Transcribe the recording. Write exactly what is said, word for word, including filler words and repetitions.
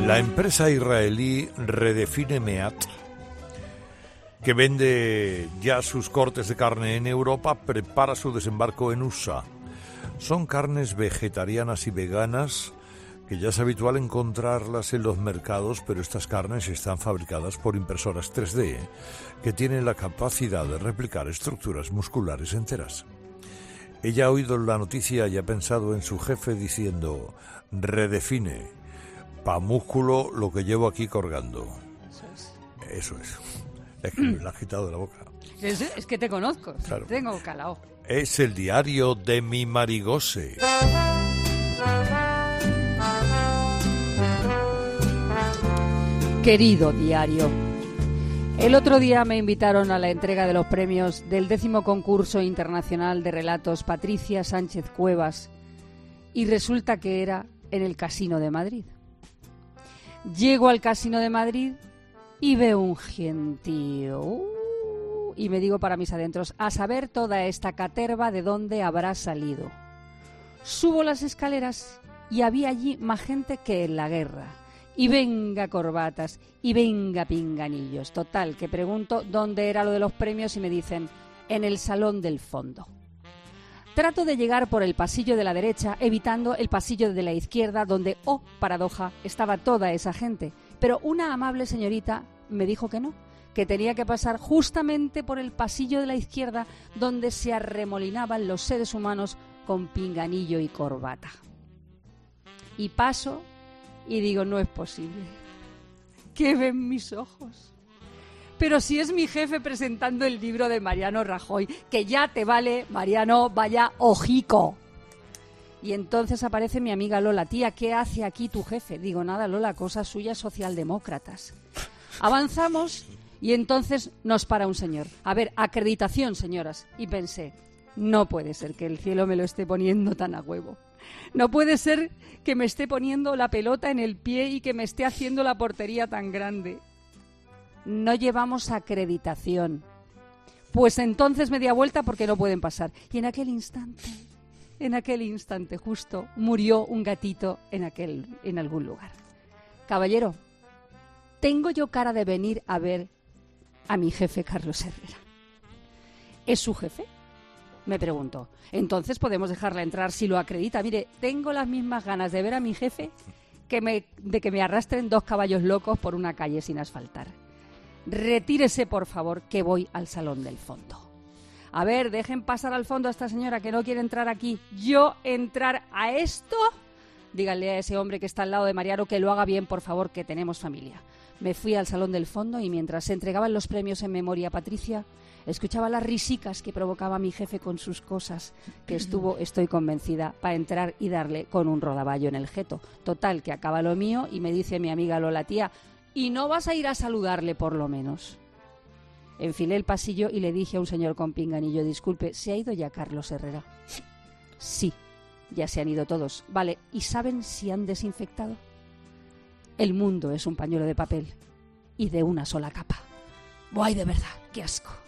La empresa israelí Redefine Meat, que vende ya sus cortes de carne en Europa, prepara su desembarco en U S A. Son carnes vegetarianas y veganas que ya es habitual encontrarlas en los mercados, pero estas carnes están fabricadas por impresoras tres D que tienen la capacidad de replicar estructuras musculares enteras. Ella ha oído la noticia y ha pensado en su jefe diciendo: redefine, pa' músculo lo que llevo aquí colgando. Eso es. Eso es. Es que me la ha quitado de la boca. Es, es que te conozco, Claro. Tengo calao. Es el diario de mi Marigose. Querido diario, el otro día me invitaron a la entrega de los premios del décimo concurso internacional de relatos Patricia Sánchez Cuevas y resulta que era en el Casino de Madrid. Llego al Casino de Madrid y veo un gentío uh, y me digo para mis adentros, a saber toda esta caterva de dónde habrá salido. Subo las escaleras y había allí más gente que en la guerra. Y venga corbatas, y venga pinganillos. Total, que pregunto dónde era lo de los premios y me dicen, en el salón del fondo. Trato de llegar por el pasillo de la derecha, evitando el pasillo de la izquierda, donde, oh, paradoja, estaba toda esa gente. Pero una amable señorita me dijo que no, que tenía que pasar justamente por el pasillo de la izquierda, donde se arremolinaban los seres humanos con pinganillo y corbata. Y paso... y digo, no es posible. ¿Qué ven mis ojos? Pero si es mi jefe presentando el libro de Mariano Rajoy, que ya te vale, Mariano, vaya ojico. Y entonces aparece mi amiga Lola, tía, ¿qué hace aquí tu jefe? Digo, nada, Lola, cosas suyas socialdemócratas. Avanzamos y entonces nos para un señor. A ver, acreditación, señoras. Y pensé, no puede ser que el cielo me lo esté poniendo tan a huevo. No puede ser que me esté poniendo la pelota en el pie y que me esté haciendo la portería tan grande. No llevamos acreditación. Pues entonces me di a vuelta porque no pueden pasar. Y en aquel instante, en aquel instante justo, murió un gatito en, aquel, en algún lugar. Caballero, ¿tengo yo cara de venir a ver a mi jefe Carlos Herrera? ¿Es su jefe? Me pregunto. Entonces podemos dejarla entrar si lo acredita. Mire, tengo las mismas ganas de ver a mi jefe que me, de que me arrastren dos caballos locos por una calle sin asfaltar. Retírese, por favor, que voy al salón del fondo. A ver, dejen pasar al fondo a esta señora que no quiere entrar aquí. ¿Yo entrar a esto? Díganle a ese hombre que está al lado de Mariano que lo haga bien, por favor, que tenemos familia. Me fui al salón del fondo y mientras se entregaban los premios en memoria a Patricia, escuchaba las risicas que provocaba mi jefe con sus cosas, que estuvo, estoy convencida, para entrar y darle con un rodaballo en el jeto. Total, que acaba lo mío y me dice mi amiga Lola, tía, ¿y no vas a ir a saludarle por lo menos? Enfilé el pasillo y le dije a un señor con pinganillo, disculpe, ¿se ha ido ya Carlos Herrera? Sí, ya se han ido todos. Vale, ¿y saben si han desinfectado? El mundo es un pañuelo de papel y de una sola capa. ¡Buah, de verdad! ¡Qué asco!